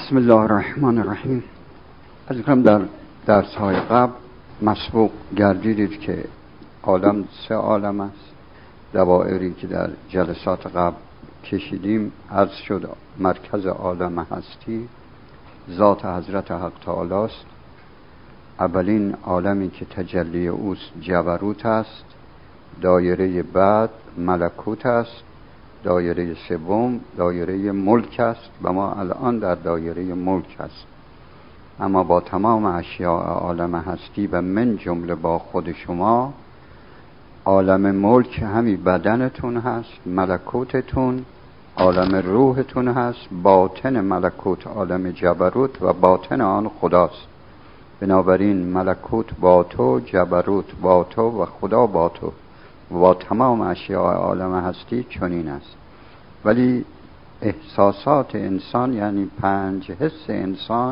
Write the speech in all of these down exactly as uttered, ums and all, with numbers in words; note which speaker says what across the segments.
Speaker 1: بسم الله الرحمن الرحیم. از کنم در درس های قبل مسبوق گردیدید که عالم سه عالم است. دوائری که در جلسات قبل کشیدیم عرض شد مرکز عالم هستی ذات حضرت حق تعالی است. اولین عالمی که تجلی اوست جبروت است، دایره بعد ملکوت است، دایره سوم دایره ملک است و ما الان در دایره ملک است. اما با تمام اشیاء عالم هستی و من جمله با خود شما، عالم ملک همی بدنتون هست، ملکوتتون، عالم روحتون هست، باطن ملکوت عالم جبروت و باطن آن خداست. بنابراین ملکوت با تو، جبروت با تو و خدا با تو و با تمام اشیاء عالم هستی چنین است. ولی احساسات انسان یعنی پنج حس انسان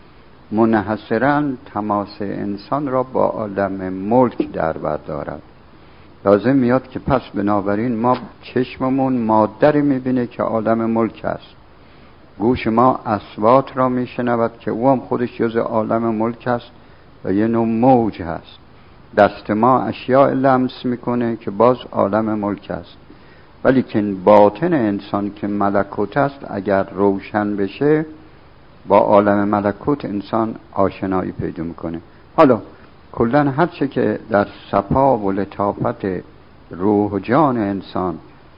Speaker 1: منحصراً تماس انسان را با عالم ملک در بر دارد. لازم میاد که پس بنابراین ما چشممون مادری میبینه که عالم ملک است، گوش ما اصوات را میشنود که او هم خودش جز عالم ملک است و یه نوع موج هست، دست ما اشیاء لمس میکنه که باز عالم ملک است. ولی که باطن انسان که ملکوت است اگر روشن بشه با عالم ملکوت انسان آشنایی پیدا میکنه. حالا کلن هر چه که در صفا و لطافت روح و جان انسان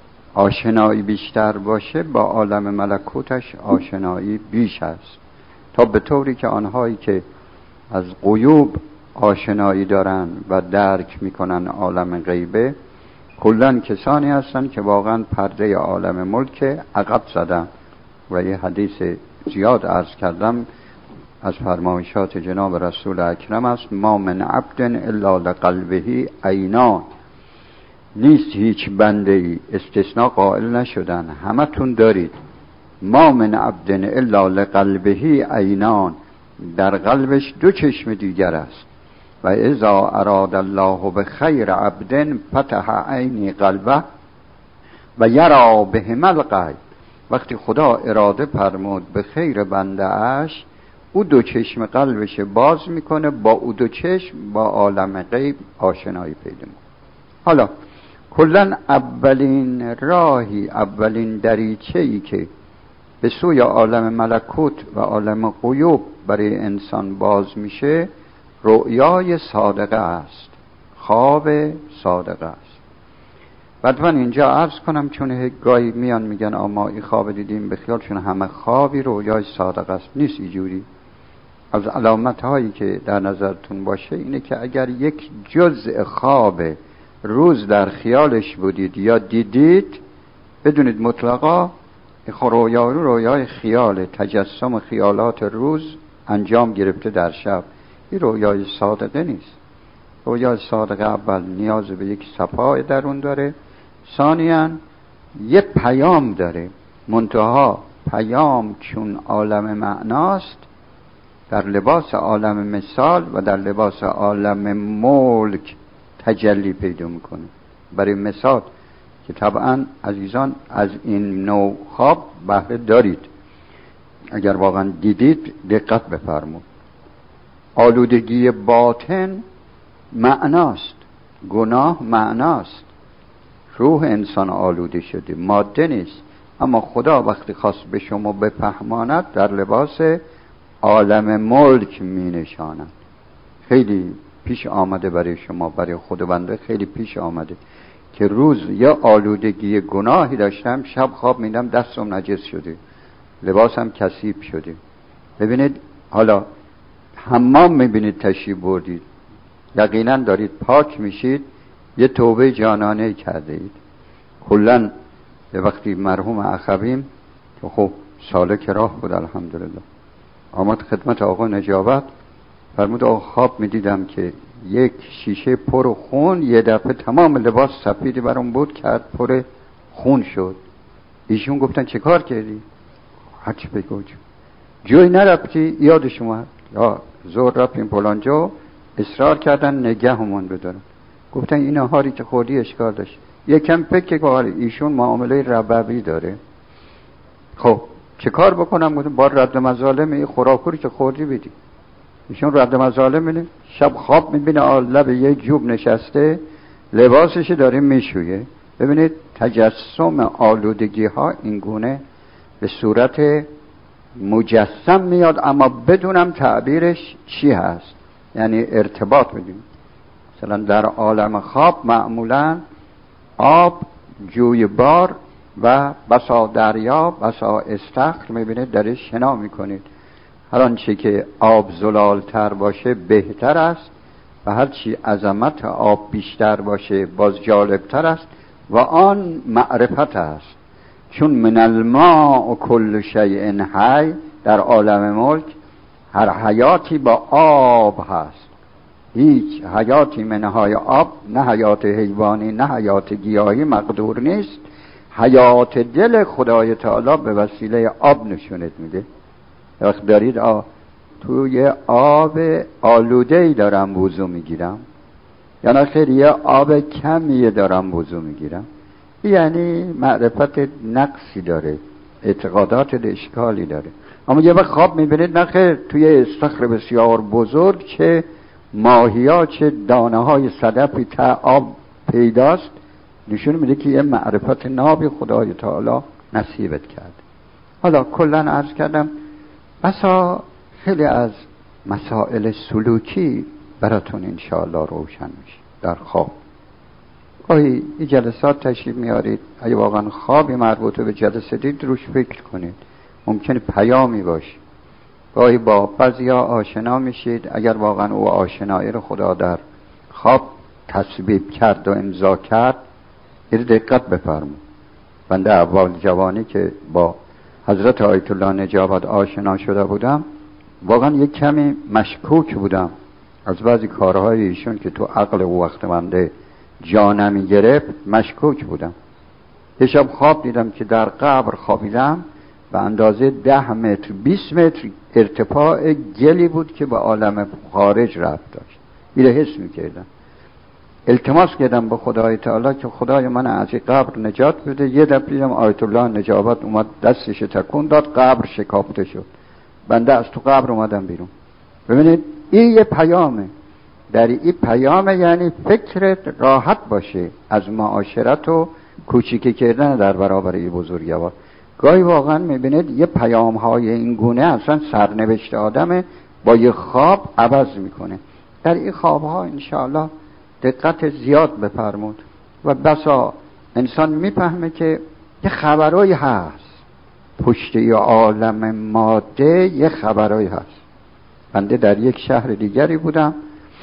Speaker 1: آشنایی بیشتر باشه با عالم ملکوتش آشنایی بیش است، تا به طوری که آنهایی که از غیوب آشنایی دارن و درک میکنن عالم غیبه کلن کسانی هستن که واقعا پرده عالم ملک عقب زدن. و یه حدیث زیاد عرض کردم از فرمایشات جناب رسول اکرم است: ما من عبد الا لقلبه عینان. نیست هیچ بنده ای استثناء قائل نشدن، همه تون دارید. ما من عبد الا لقلبه عینان، در قلبش دو چشم دیگر است. و اذا اراد الله بخیر عبد فتح عینی قلبه و یرا بهم الغیب. وقتی خدا اراده فرمود به خیر بنده اش، او دو چشم قلبش باز میکنه، با او دو چشم با عالم غیب آشنایی پیدا میکنه. حالا کلن اولین راهی، اولین دریچه‌ای که به سوی عالم ملکوت و عالم غیوب برای انسان باز میشه رؤیای صادقه است، خواب صادقه است. بعد من اینجا عرض کنم چون گاهی میان میگن اما این خواب دیدیم، بخیال چون همه خوابی رؤیای صادقه است. نیست اینجوری. از علامت هایی که در نظرتون باشه اینه که اگر یک جزء خواب روز در خیالش بودید یا دیدید، بدونید مطلقا رویا رو رویای خیال، تجسم خیالات روز انجام گرفته در شب. این رویای صادقه نیست. رویای صادقه اول نیاز به یک صفای درون داره، ثانیاً یک پیام داره. منتها پیام چون عالم معناست در لباس عالم مثال و در لباس عالم ملک تجلی پیدا میکنه. برای مثال که طبعا عزیزان از این نوع خواب بهره دارید، اگر واقعا دیدید دقت بفرمود. آلودگی باطن معناست، گناه معناست، روح انسان آلوده شده، ماده نیست. اما خدا وقتی خواست به شما بفهماند در لباس عالم ملک می نشاند. خیلی پیش آمده برای شما، برای خود بنده خیلی پیش آمده که روز یا آلودگی گناهی داشتم، شب خواب میدم دستم نجس شده، لباسم کثیف شده. ببینید حالا حمام میبینید تشریف بردید، یقینا دارید پاک میشید، یه توبه جانانه کرده اید. کلن به وقتی مرحوم اخویم که خب سالک راه بود الحمدلله، آمد خدمت آقا نجابت، فرمود آقا خواب میدیدم که یک شیشه پر خون یه دفعه تمام لباس سفیدی برام بود کرد، پر خون شد. ایشون گفتن چه کار کردی؟ هرچی بگو جوی نرفتی؟ یادش اومد یا زور رفتیم پلانجا، اصرار کردن نگه همون بدارن. گفتن این آهاری که خوردی اشکال داشت. یکم فکر که ایشون معامله ربوی داره. خب چه کار بکنم؟ گفتم با رد مظالم این خوراکوری که خوردی بدی. ایشون رد مظالم میده، شب خواب میبینه لب یه جوب نشسته لباسش داره میشویه. ببینید تجسم آلودگی ها اینگونه به صورت مجسم میاد، اما بدونم تعبیرش چی هست، یعنی ارتباط بدیم. مثلا در عالم خواب معمولا آب جویبار و بسا دریا بسا استخر میبینید درش شنا میکنید. هر آنچه که آب زلالتر باشه بهتر است و هرچی عظمت آب بیشتر باشه باز جالبتر است و آن معرفت است. چون من الماء کل شیء حی، در عالم ملک هر حیاتی با آب هست، هیچ حیاتی منهای آب، نه حیات حیوانی نه حیات گیاهی مقدور نیست. حیات دل خدای تعالی به وسیله آب نشونت میده. وقت دارید آ... توی آب آلوده‌ای دارم وضو میگیرم یا نه خیر یه آب کمیه دارم وضو میگیرم، یعنی معرفت نقصی داره، اعتقادات اشکالی داره. اما یه وقت خواب میبینید نه خیر توی استخر بسیار بزرگ چه ماهیا چه دانه های صدفی تا آب پیداست، نشون میده که یه معرفت نابی خدای تعالی نصیبت کرد. حالا کلن عرض کردم بسا خیلی از مسائل سلوکی براتون انشاءالله روشن میشه در خواب. گاهی این جلسات تشریف میارید، اگه واقعا خوابی مربوطه به جلسه دید روش فکر کنید، ممکنه پیامی باشه. گاهی با بعضیا آشنا میشید، اگر واقعا او آشنایی رو خدا در خواب تصویب کرد و امضا کرد یه دقت بفرمایید. بنده اول جوانی که با حضرت آیت الله نجابت آشنا شده بودم واقعا یک کمی مشکوک بودم از بعضی کارهای ایشون که تو عقل او وقت بنده جا نمی گرفت، مشکوک بودم. یه شب خواب دیدم که در قبر خوابیدم و اندازه ده متر بیست متر ارتفاع گلی بود که به عالم خارج رفت داشت. میره حس میکردم، التماس کردم به خدای تعالی که خدای من از این قبر نجات بده. یه دفعه دیدم آیت الله نجابت اومد دستش تکون داد، قبر شکافته شد، بنده از تو قبر اومدم بیرون. ببینید این یه پیامه، در این پیامه یعنی فکرت راحت باشه از معاشرت و کوچیکی کردن در برابر این بزرگوار. گاهی واقعا میبینید یه پیام های این گونه اصلا سرنوشت آدم با یه خواب عوض میکنه. در این خواب ها انشاءالله دقت زیاد بفرمود و بسا انسان میفهمه که یه خبرایی هست پشت یه عالم ماده، یه خبرایی هست. بنده در یک شهر دیگری بودم،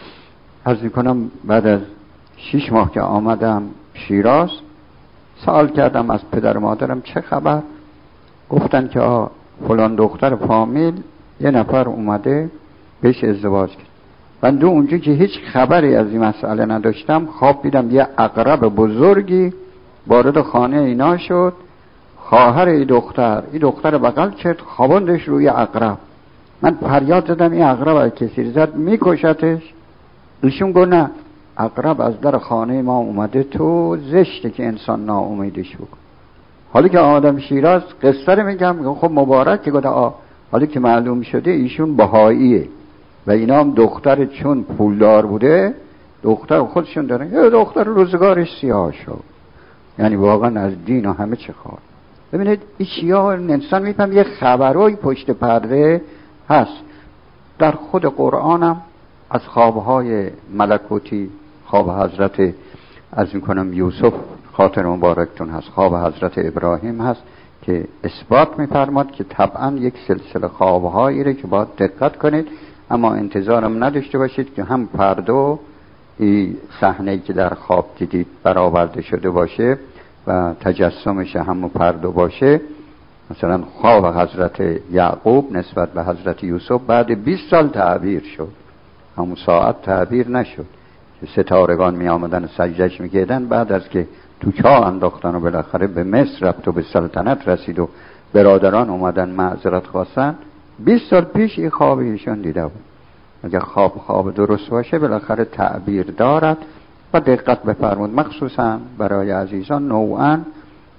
Speaker 1: عرض میکنم بعد از شیش ماه که آمدم شیراز، سوال کردم از پدر و مادرم چه خبر. گفتن که آه فلان دختر فامیل یه نفر اومده بهش ازدواج کرد. بنده اونجا که هیچ خبری از این مسئله نداشتم، خواب دیدم یه عقرب بزرگی وارد خانه اینا شد. خواهر ای دختر ای دختر بغل کرد، خواباندش روی عقرب. من فریاد زدم این عقرب اگه کسی زد میکشتش. ایشون گفت نه، عقرب از در خانه ما اومده تو، زشته که انسان ناامیدش بکن. حالی که آدم شیراز قصه رو میگم، خب مبارک که گفت آه حالی که معلوم شده ایشون بهاییه و اینا هم دختر چون پولدار بوده دختر خودشون دارن، یه دختر روزگارش سیاه شد. یعنی واقعا از دین و همه چه خواه. ببینید این چیها انسان میفهم یه خبرای پشت پرده هست. در خود قرآنم از خوابهای ملکوتی خواب حضرت از میکنم یوسف خاطر مبارکتون هست، خواب حضرت ابراهیم هست که اثبات میفرماد که طبعا یک سلسله خوابهایی رو که باید دقت کنید، اما انتظارم نداشته باشید که هم پردو این صحنه‌ای که در خواب دیدید برآورده شده باشه و تجسمش هم پردو باشه. مثلا خواب حضرت یعقوب نسبت به حضرت یوسف بعد بیست سال تعبیر شد، همون ساعت تعبیر نشد که ستارگان می آمدن سجدش می کردن. بعد از که تو چاه انداختن و بالاخره به مصر رفت و به سلطنت رسید و برادران اومدن معذرت خواستن، بیست سال پیش این خواب ایشون دیده بود. اگر خواب خواب درست باشه بالاخره تعبیر دارد و دقت بفرمود، مخصوصا برای عزیزان نوعا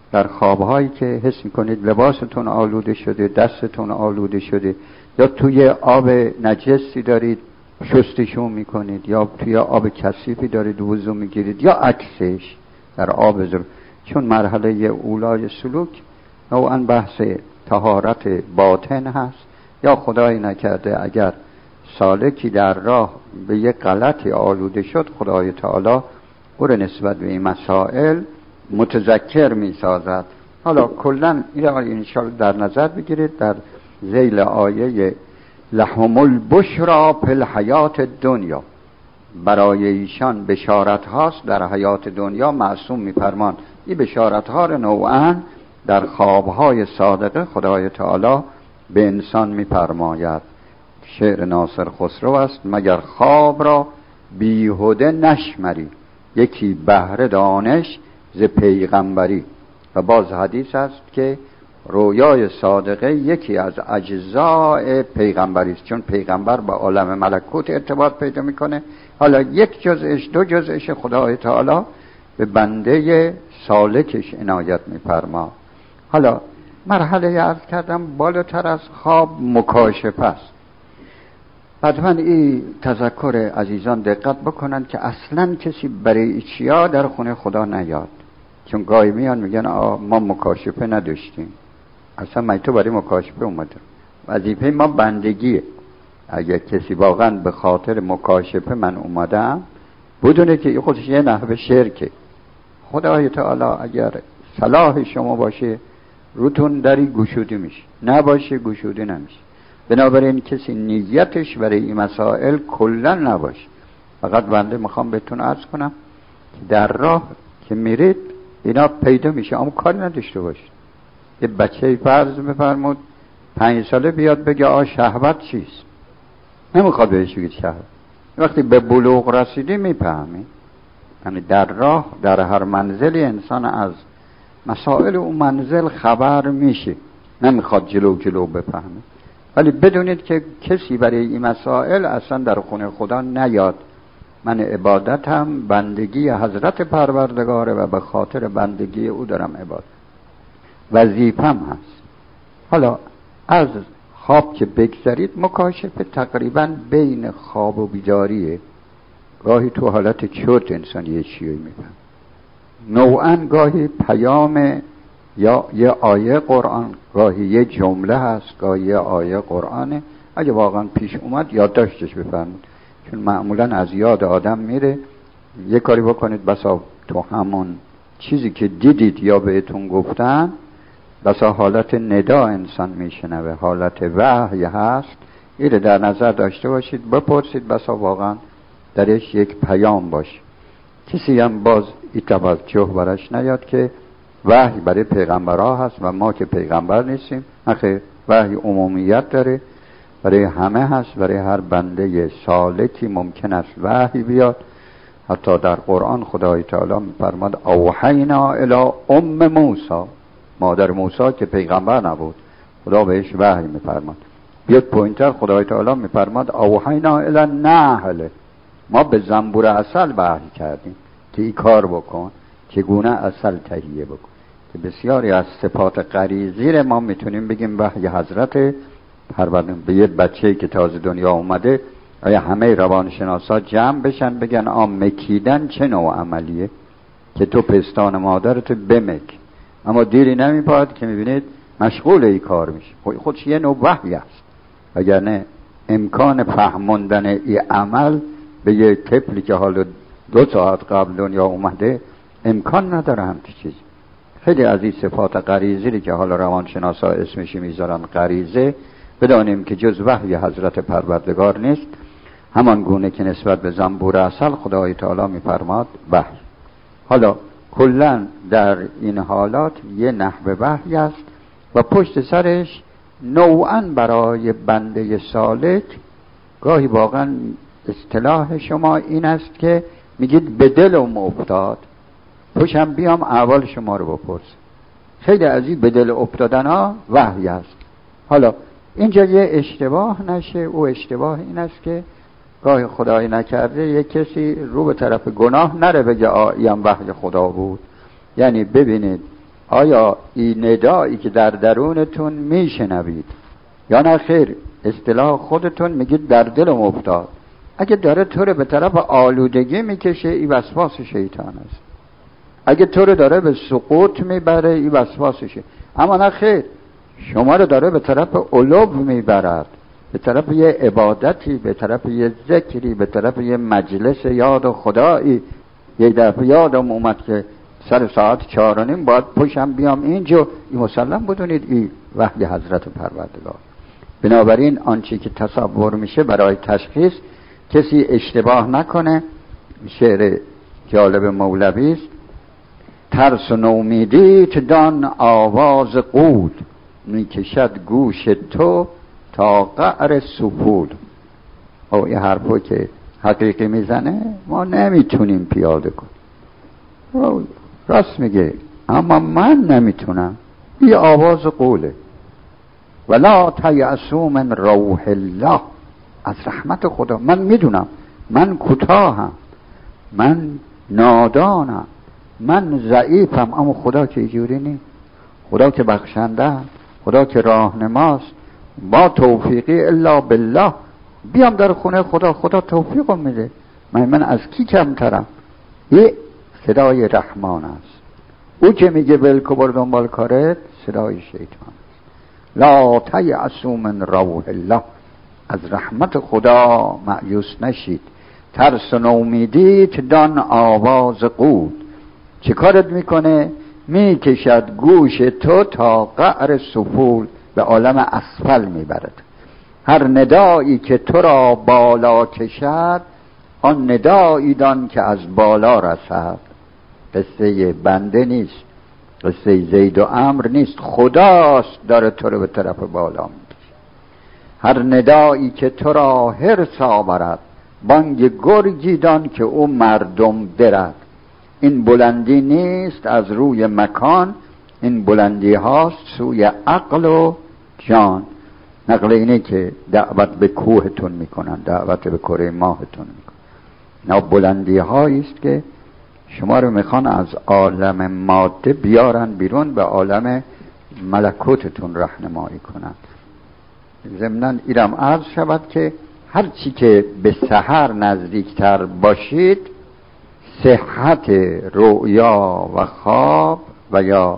Speaker 1: در خوابهایی که حس میکنید لباستون آلوده شده، دستتون آلوده شده، یا توی آب نجسی دارید شستشو میکنید، یا توی آب کثیفی دارید وضو میگیرید، یا عکسش در آب زر. چون مرحله اولای سلوک نوعا بحث طهارت باطن هست، یا خدای نکرده اگر سالکی در راه به یک غلطی آلوده شد، خدای تعالی او را نسبت به این مسائل متذکر می سازد. حالا کلن این را انشاءالله در نظر بگیرید در ذیل آیه لهم البشرا فی الحیات دنیا، برای ایشان بشارت هاست در حیات دنیا. معصوم می فرمان این بشارت ها را نوعا در خوابهای صادقه خدای تعالی به انسان می فرماید. شعر ناصر خسرو است: مگر خواب را بیهوده نشمری، یکی بهره دانش ز پیغمبری. و باز حدیث است که رویای صادقه یکی از اجزاء پیغمبری است، چون پیغمبر با عالم ملکوت ارتباط پیدا میکنه. حالا یک جزءش دو جزءش خدای تعالی به بنده سالکش عنایت میفرما. حالا مرحله عرض کردم بالاتر از خواب مکاشفه است. حتما این تذکر عزیزان دقت بکنن که اصلا کسی برای چیا در خونه خدا نیاد، چون گاهی میان میگن ما مکاشفه نداشتیم. اصلا من تو برای مکاشفه اومدم، وظیفه ما بندگیه. اگر کسی واقعا به خاطر مکاشفه من اومدم بدونه که این خودش یه نحوه شرکه. خدای تعالی اگر صلاح شما باشه روتون دری گشوده میشه، نباشه گشوده نمیشه. بنابراین کسی نیتش برای این مسائل کلا نباشه. فقط بنده میخوام بهتون عرض کنم که در راه که میرید اینا پیدا میشه، اما کاری نداشته باشید. یه بچه فرض بفرمود پنج ساله بیاد بگه آ شهوت چیست، نمیخواد بهش بگید شهوت. وقتی به بلوغ رسیدی میفهمی. یعنی در راه در هر منزلی انسان از مسائل اون منزل خبر میشه، نمیخواد جلو جلو بفهمه. ولی بدونید که کسی برای این مسائل اصلا در خونه خدا نیاد. من عبادتم بندگی حضرت پروردگاره و به خاطر بندگی او دارم عبادت، وظیفم هست. حالا از خواب که بگذارید، مکاشفه تقریبا بین خواب و بیداریه. گاهی تو حالت چرت انسان یه چیزی میفهم، نوعا گاهی پیام یا یه آیه قرآن، گاهی یه جمله هست، گاهی یه آیه قرآنه. اگه واقعا پیش اومد یادداشتش بفرمایید، چون معمولا از یاد آدم میره. یه کاری بکنید بسا تو همون چیزی که دیدید یا بهتون گفتن، بسا حالت ندا انسان میشنوه، حالت وحی هست، اینو در نظر داشته باشید، بپرسید بسا واقعا درش یک پیام باشه. کسی هم باز این توجه براش نیاد که وحی برای پیغمبرها هست و ما که پیغمبر نیستیم. آخه وحی عمومیت داره، برای همه هست، برای هر بنده سالکی ممکن است وحی بیاد. حتی در قرآن خدای تعالی می‌فرماد اوحینا الی ام موسی، مادر موسی که پیغمبر نبود خدا بهش وحی می‌فرماد. بیاد پوینتر خدای تعالی می‌فرماد اوحینا الی النحل، ما به زنبور عسل وحی کردیم که این کار بکن، چگونه عسل تهیه بکن. که بسیاری از صفات غریزی ما میتونیم بگیم وحی حضرت پروردگار. به یه بچه‌ای که تازه دنیا اومده آیا همه روانشناسا جمع بشن بگن آ مکیدن چه نوع عملیه؟ که تو پستان مادرت بمک. اما دیری نمیپاد که میبینید مشغول این کار میشه. خودش یه نوع وحی است، وگرنه امکان فهموندن این عمل به یه طفلی که حالا دو ساعت قبل دنیا اومده امکان نداره همچین چیزی. خیلی از این صفات غریزی که حالا روانشناسا اسمش میذارن غریزه، بدانیم که جز وحی حضرت پروردگار نیست. همان گونه که نسبت به زنبور عسل خدای تعالی میفرماد وحی. حالا کلا در این حالات یه نحو وحی است و پشت سرش نوعا برای بنده سالک گاهی واقعا اصطلاح شما این است که میگید به دلم افتاد پشم بیام احوال شما رو بپرس. خیلی از این به دل افتادن ها وحی است. حالا اینجا یه اشتباه نشه. او اشتباه این است که گاهی خدای نکرده یه کسی رو به طرف گناه نره بگه آیم وحی خدا بود. یعنی ببینید آیا این ندایی که در درونتون میشنوید یا نه خیر؟ اصطلاح خودتون میگید در دلم افتاد. اگه داره تو رو به طرف آلودگی میکشه، این وسواس شیطان است. اگه تو رو داره به سقوط میبره، این وسواسشه. اما نه خیر، شما رو داره به طرف علو میبرد، به طرف یه عبادتی، به طرف یه ذکری، به طرف یه مجلس یاد خدایی. یه دفعه یادم اومد که سر ساعت چهار و نیم باید پشم بیام اینجا. این مسلم بدونید این وحی حضرت پروردگار. بنابراین آنچه که تصور میشه برای تشخیص کسی اشتباه نکنه. شعر جالب مولوی است: ترس و نومیدیت دان آواز قود، میکشد گوش تو تا قعر سپول. او این حرفو که حقیقی میزنه ما نمیتونیم پیاده کنیم. راست میگه، اما من نمیتونم. این آواز قوله. ولا تیأسوا من روح الله، از رحمت خدا. من میدونم من کوتاهم، من نادانم، من ضعیفم، اما خدا که اینجوری نیست. خدا که بخشنده، خدا که راهنماست. با توفیقی الا بالله. بیام در خونه خدا، خدا توفیقم میده. من من از کی کمترم؟ این صدای رحمان است. او که میگه بلکو بر دنبال کارت، صدای شیطان است. لا تیأسوا من روح الله، از رحمت خدا مایوس نشید. ترس و نومیدیت دان آواز قود. چه کارت میکنه؟ میکشد گوش تو تا قعر سفول، به عالم اسفل میبرد. هر ندایی که تو را بالا کشد، آن ندایی دان که از بالا رسد. قصه بنده نیست، قصه زید و عمرو نیست، خداست داره تو رو به طرف بالا میکشه. هر ندایی که تو را حرص آورد، بانگ گرگی دان که او مردم درد. این بلندی نیست از روی مکان، این بلندی هاست سوی عقل و جان. نقل اینه که دعوت به کوهتون میکنن، دعوت به کره ماهتون میکنن. نه بلندی هایی است که شما رو میخوان از عالم ماده بیارن بیرون، به عالم ملکوتتون رهنمایی کنن. ضمناً ایرم عرض شود که هر چی که به سحر نزدیکتر باشید، صحت رؤیا و خواب و یا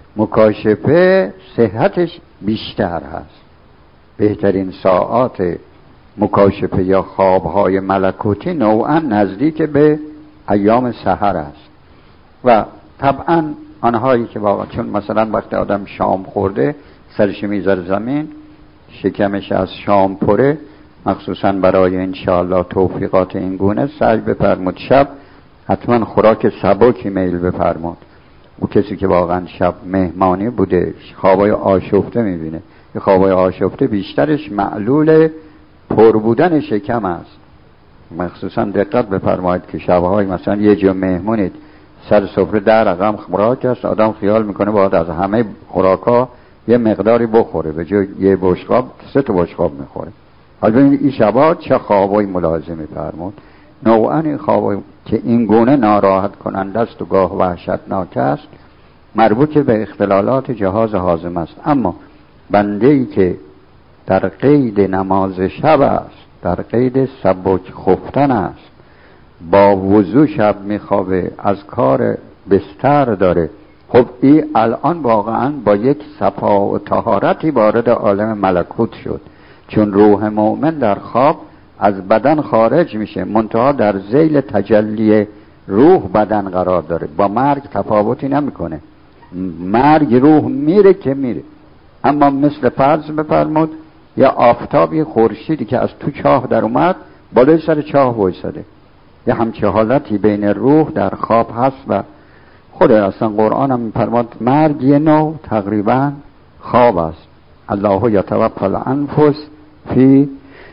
Speaker 1: مکاشفه صحتش بیشتر هست. بهترین ساعات مکاشفه یا خوابهای ملکوتی نوعا نزدیک به ایام سحر است. و طبعا آنهایی که واقعا، چون مثلا وقتی آدم شام خورده سرش میذاره زمین، شکمش از شام پره، مخصوصا برای انشاءالله توفیقات این گونه سعی بفرمود شب حتما خوراک سبکی میل بفرمود. او کسی که واقعا شب مهمانی بوده خوابای آشفته میبینه. یه خوابای آشفته بیشترش معلول پر بودن شکم است. مخصوصا دقت بفرمایید که شبهای مثلا یه جا مهمونید، سر سفره در رقم خوراک است، آدم خیال میکنه باید از همه خوراکا یه مقداری بخوره، به جای یه بشقاب سه تا بشقاب میخوره. حالا ببینید این شبها چه خوابای ملاحظه میفرمود. نوعا این خوابای که این گونه ناراحت کننده است و گاه وحشتناک است، مربوط به اختلالات جهاز هاضمه است. اما بنده‌ای که در قید نماز شب است، در قید سبک خفتن است، با وضو شب میخوابه، از کار بستر داره، خب این الان واقعا با یک صفا و طهارتی وارد عالم ملکوت شد. چون روح مؤمن در خواب از بدن خارج میشه، منتها در ذیل تجلی روح بدن قرار داره، با مرگ تفاوتی نمیکنه. مرگ روح میره که میره. اما مثل فرض بفرمود یا آفتابی خورشیدی که از تو چاه در اومد بالای سر چاه وایساده، یه همچه حالتی بین روح در خواب هست. و خود اصلا قرآن هم میفرماد مرگ یه نوع تقریبا خواب است. الله یتوفی الانفس فی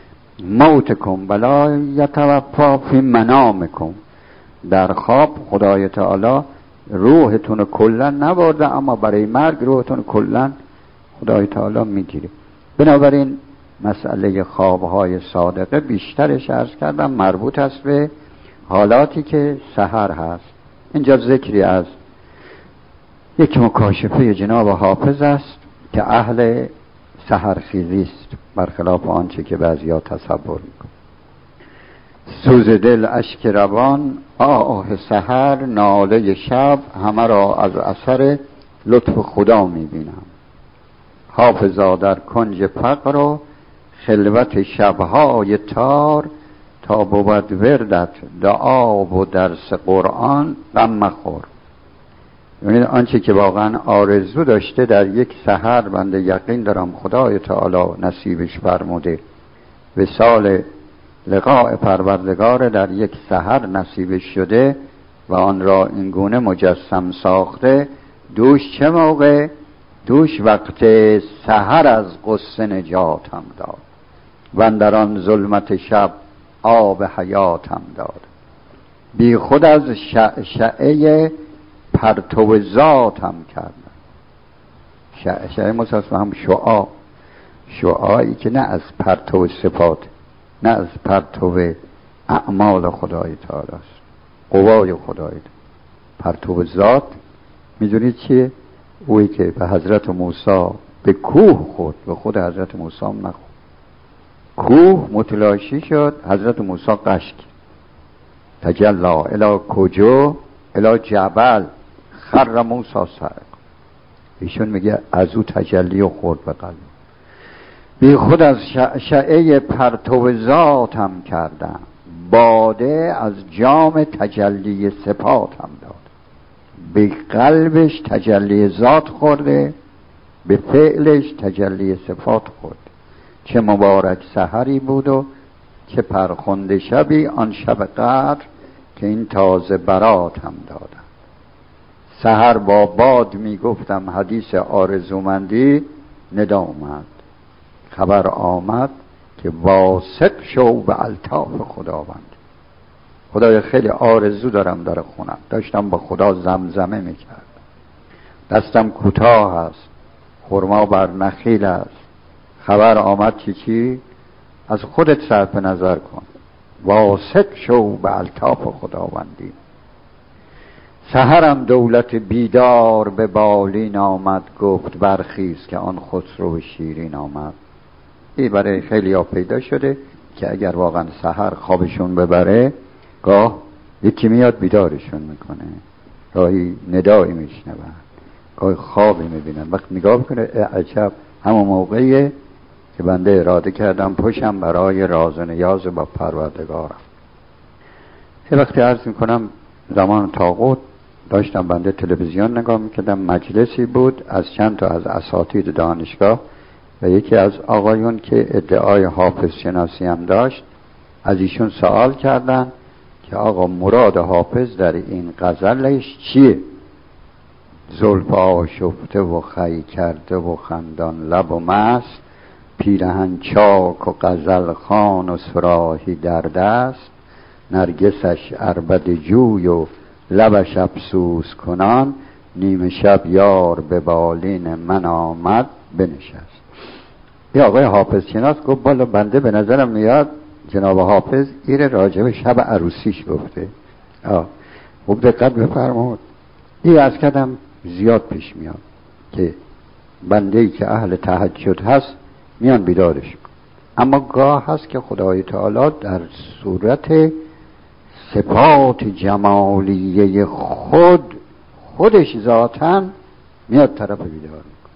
Speaker 1: موتکم ولا یتوفی فی منامکم. در خواب خدای تعالی روحتون کلا نبرده، اما برای مرگ روحتون کلا خدای تعالی میگیره. بنابراین مسئله خوابهای صادقه بیشترش عرض کردم مربوط است به حالاتی که سحر هست. اینجا ذکری از یک مکاشفه جناب حافظ است که اهل سحرخیزی است، برخلاف آنچه که بعضیا تصور میکنند. سوز دل اشک روان، آه سحر ناله شب، همه را از اثر لطف خدا میبینم. حافظا در کنج فقر و خلوت شبهای تار، تا بود وردت دعا و درس قرآن غم مخور. یعنی آنچه که واقعا آرزو داشته در یک سحر، بنده یقین دارم خدای تعالی نصیبش فرموده، وصال لقاء پروردگار در یک سحر نصیبش شده و آن را این گونه مجسم ساخته. دوش چه موقع؟ دوش وقت سحر از غصه نجاتم داد، و اندران ظلمت شب آب حیاتم داد. بی خود از شعشعه پرتو ذاتم کردم. شعشعه مصاصفه هم شعاع، شعاعی که نه از پرتو صفات، نه از پرتو اعمال خدای تعالی است، قوای خدای. پرتو ذات میدونید چیه؟ اویی که به حضرت موسی به کوه خورد، به خود حضرت موسی هم نخورد. کوه متلاشی شد، حضرت موسی قشک تجلا الی کجو الی جبل خر موسی صعق. ایشون میگه از او تجلی و خورد به قلب. بی خود از شعشعه پرتو ذاتم کردم، باده از جام تجلی صفاتم داد. به قلبش تجلی ذات خورده، به فعلش تجلی صفات خورده. چه مبارک سحری بود و چه پرخنده شبی آن شب قدر، که این تازه برات هم دادم. سحر با باد می گفتم حدیث آرزومندی، ندا اومد خبر آمد که واثق شو به الطاف خداوند. خدای خیلی آرزو دارم در خونم، داشتم با خدا زمزمه میکردم. دستم کوتاه است، خرما بر نخیل است. خبر آمد چی چی؟ از خودت صرف نظر کن، واثق شو به الطاف خداوندی. سحرم دولت بیدار به بالین آمد، گفت برخیز که آن خسرو شیرین آمد. این برای خیلی ها پیدا شده که اگر واقعا سحر خوابشون ببره، گاه یکی میاد بیدارشون میکنه، گاهی ندایی میشنون، گاهی خوابی میبینن. وقت نگاه میکنه عجب، همون موقعیه که بنده اراده کردم پشم برای راز و نیاز با پروردگارم. یه وقتی عرض میکنم زمان طاغوت داشتم بنده تلویزیون نگاه میکردم، مجلسی بود از چند تا از اساتید دانشگاه و یکی از آقایون که ادعای حافظ شناسی هم داشت، از ایشون سوال کردن که آقا مراد حافظ در این غزلش چیه؟ زلف آشفته و خی کرده و خندان لب و مست، پیرهن چاک و غزل خوان و صراحی در دست، نرگسش عربد جوی و لبش افسوس کنان، نیمه شب یار به بالین من آمد بنشست. یه آقای حافظ شناس گفت بالا بنده به نظرم میاد جناب حافظ ایر راجب شب عروسیش گفته. آه خوب دقت بفرمود. این از کدم زیاد پیش میاد که بنده‌ای که اهل تهجد هست میان بیدارش کن. اما گاه هست که خدای تعالی در صورت صفات جمالیه خود خودش ذاتاً میاد طرف بیدار میکن.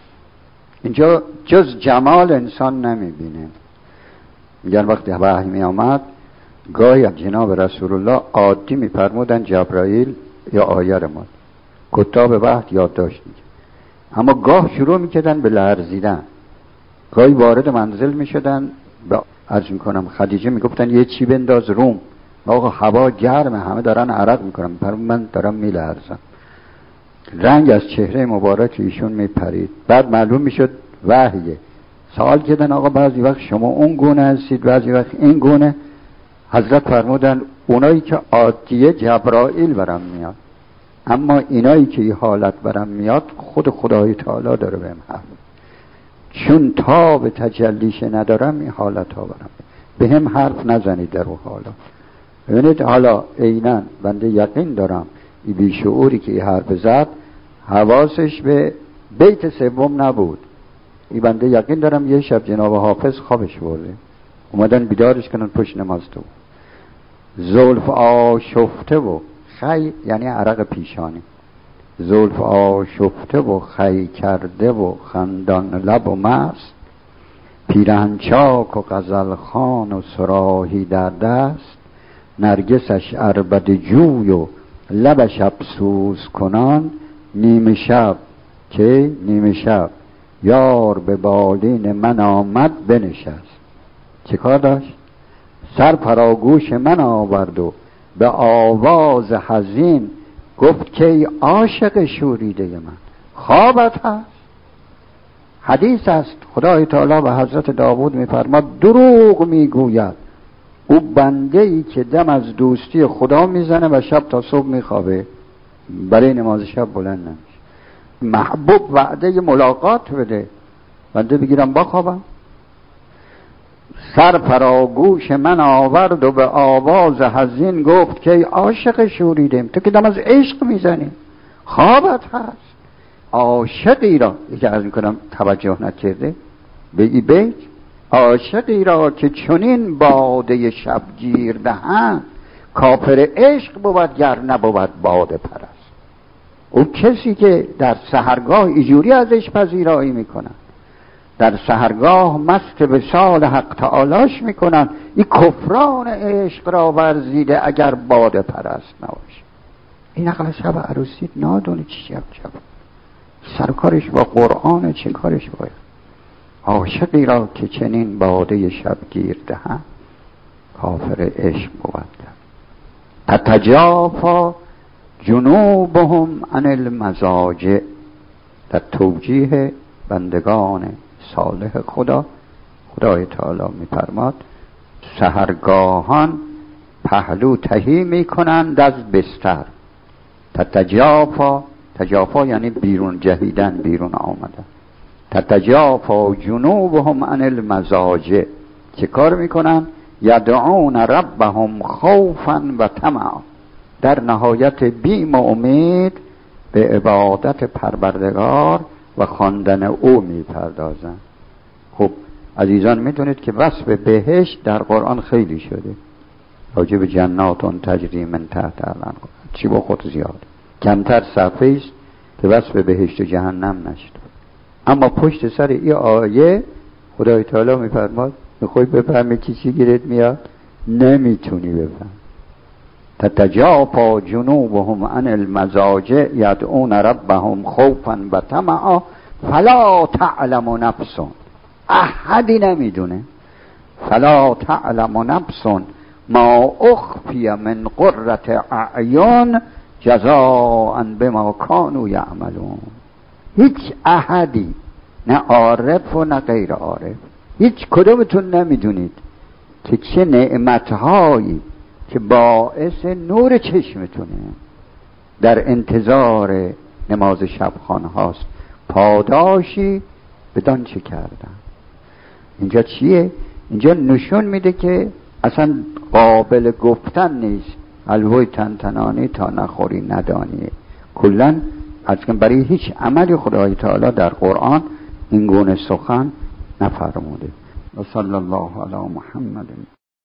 Speaker 1: اینجا جز جمال انسان نمیبینه. میگن وقتی وحی می آمد گاهی جناب رسول الله عادی میفرمودن جبرائیل یا آیه رو ما کتاب وحی یادداشت میگه، اما گاه شروع میکردن به لرزیدن. گاهی وارد منزل میشدن، عرض میکنم خدیجه میگفتن یه چی بنداز روم، آقا هوا گرمه همه دارن عرق میکنن، من دارم میلرزم. رنگ از چهره مبارک ایشون میپرید. بعد معلوم میشد وحیه. سوال کردن آقا بعضی وقت شما اون گونه هستید بعضی وقت این گونه. حضرت فرمودن اونایی که عادیه جبرائیل برام میاد، اما اینایی که این حالت برام میاد خود خدای تعالی داره بهم حرف، چون تا به تجلیش ندارم این حالت ها برام به هم حرف نزنید در اون حالا. ببینید حالا عیناً بنده یقین دارم این بیشعوری که این حرف زد حواسش به بیت سوم نبود. این بنده یقین دارم یه شب جناب حافظ خوابش برده، اومدن بیدارش کنن پشت نماز تو. زلف آشفته و خی یعنی عرق پیشانی، زلف آشفته و خی کرده و خندان لب و مست، پیرهن چاک و غزل خوان و صراحی در دست، نرگسش عربده جوی و لبش افسوس کنان، نیمه شب که نیمه شب یار به بالین من آمد بنشست. چه کار داشت؟ سر پراگوش من آورد و به آواز حزین گفت که ای عاشق شوریده من خوابت هست. حدیث است خدای تعالی به حضرت داوود میفرماد دروغ میگوید او بنده ای که دم از دوستی خدا میزنه و شب تا صبح میخوابه، برای نماز شب بلند نمیشه. محبوب وعده ملاقات بده، بنده بگیرم بخوابم. سر پراگوش من آورد و به آواز حزین گفت که ای عاشق شوریدم، تو که دم از عشق میزنی خوابت هست. عاشقی را یکی از میکنم توجه نکرده به این بیت، عاشقی را که چنین باده شبگیر دهند، کافر عشق بود گر نبود باده پرست. او کسی که در سحرگاه ایجوری ازش پذیرایی میکنن، در سحرگاه مست وصال حق تعالیش میکنن، این کفران عشق را ورزیده اگر باده پرست نباشه. این اقل شب عروسی نادونه چی شب شب سرکارش با قرآن، چه کارش باید. عاشقی را که چنین باده شبگیر دهند، کافر عشق بود. تتجافا جنوبهم عن المضاجع، در توجیه بندگان صالح خدا، خدای تعالی می‌فرماد سحرگاهان پهلو تهی میکنند از بستر. تتجافا، تجافا یعنی بیرون جهیدن، بیرون آمدن. تتجافا جنوبهم عن المضاجع، چه کار میکنن؟ یدعون ربهم خوفا و طمعا، در نهایت بیم و امید به عبادت پروردگار و خواندن او میپردازن. خب عزیزان میدونید که وصف بهشت در قرآن خیلی شده، راجع به جناتون تجری من تحت الانهار، چی با خود زیاد، کمتر صفحه است که وصف بهشت و جهنم نشد. اما پشت سر این آیه خدای تعالی میفرماد میخوای بفهمی کی چی گیرت میاد؟ نمیتونی بفهم. تتجافا جنوبهم عن المضاجع یدعون ربهم خوفا و طمعا فلا تعلم نفس، احدی نمیدونه، فلا تعلم نفس ما اخفی من قرة اعین جزاء بما کانوا یعملون. هیچ احدی، نه عارف و نه غیر عارف، هیچ کدومتون نمیدونید که چه نعمتهایی که باعث نور چشمتونه در انتظار نماز شبخانه هاست پاداشی بدان چه کردن. اینجا چیه؟ اینجا نشون میده که اصلا قابل گفتن نیست الوی تنتنانی تا نخوری ندانیه. کلن از که برای هیچ عملی خدای تعالی در قرآن این گونه سخن نفرموده. و صلی الله علی محمد.